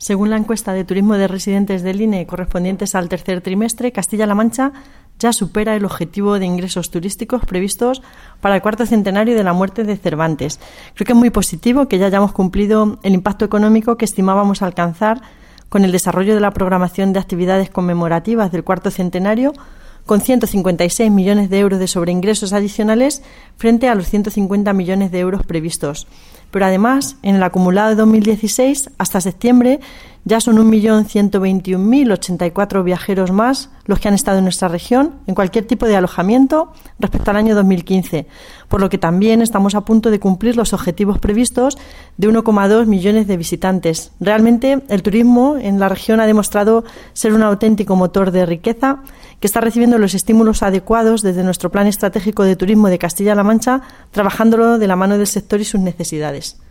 Según la encuesta de turismo de residentes del INE correspondientes al tercer trimestre, Castilla-La Mancha ya supera el objetivo de ingresos turísticos previstos para el cuarto centenario de la muerte de Cervantes. Creo que es muy positivo que ya hayamos cumplido el impacto económico que estimábamos alcanzar con el desarrollo de la programación de actividades conmemorativas del cuarto centenario, con 156 millones de euros de sobreingresos adicionales frente a los 150 millones de euros previstos. Pero además, en el acumulado de 2016 hasta septiembre, ya son 1.121.084 viajeros más los que han estado en nuestra región en cualquier tipo de alojamiento respecto al año 2015, por lo que también estamos a punto de cumplir los objetivos previstos de 1,2 millones de visitantes. Realmente el turismo en la región ha demostrado ser un auténtico motor de riqueza que está recibiendo los estímulos adecuados desde nuestro Plan Estratégico de Turismo de Castilla-La Mancha, trabajándolo de la mano del sector y sus necesidades.